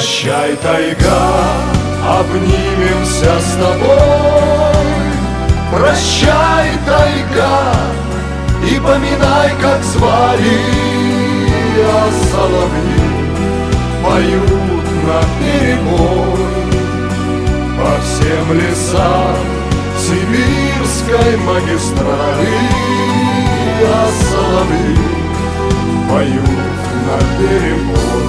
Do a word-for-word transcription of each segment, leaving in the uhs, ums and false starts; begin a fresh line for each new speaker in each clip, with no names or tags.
Прощай, тайга, обнимемся с тобой. Прощай, тайга, и поминай, как звали, а соловьи поют наперебой. По всем лесам сибирской магистрали, а соловьи поют наперебой.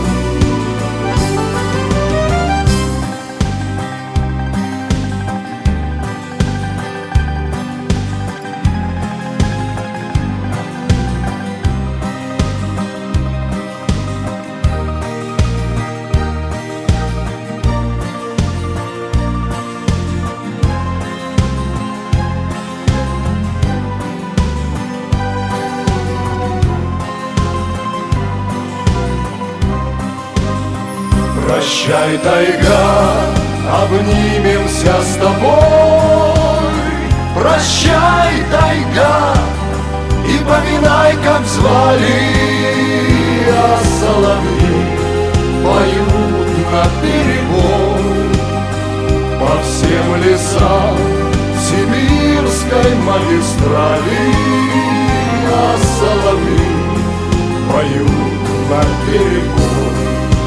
Прощай, тайга, обнимемся с тобой. Прощай, тайга, и поминай, как звали, а соловьи поют наперебой. По всем лесам сибирской магистрали, а соловьи поют наперебой.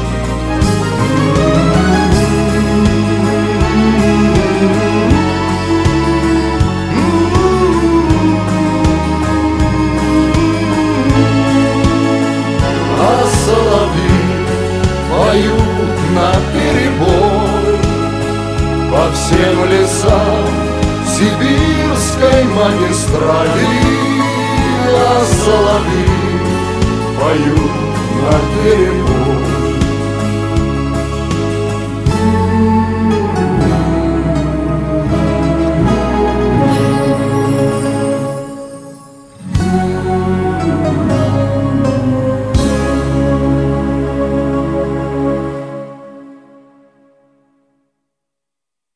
Поют наперебой по всем лесам сибирской магистрали, а соловьи поют наперебой.